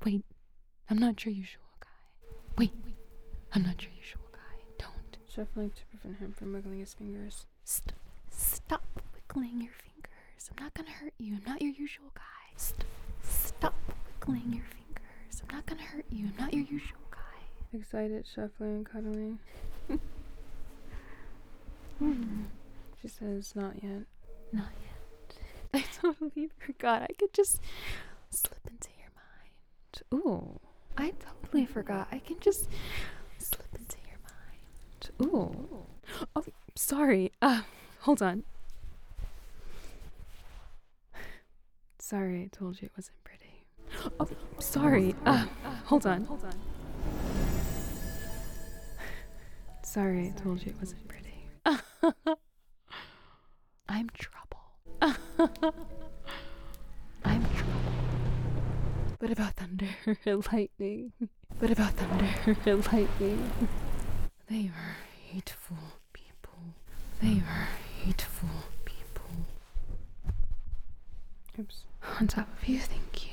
Wait, I'm not your usual guy. Wait, I'm not your usual guy. Don't. Shuffling to prevent him from wiggling his fingers. Stop wiggling your fingers. I'm not gonna hurt you. I'm not your usual guy. Stop wiggling your fingers. I'm not gonna hurt you. I'm not your usual guy. Excited, shuffling and cuddling. She says, not yet. Not yet. I totally forgot. I could just slip into your mind. Ooh. I totally forgot. I can just slip into your mind. Ooh. Oh, sorry. Hold on. Sorry, I told you it wasn't pretty. Oh, sorry. Hold on. Sorry, I told you it wasn't pretty. I'm trouble. I'm trouble. What about thunder and lightning? What about thunder and lightning? They were hateful people. They were hateful people. Oops. On top of you, thank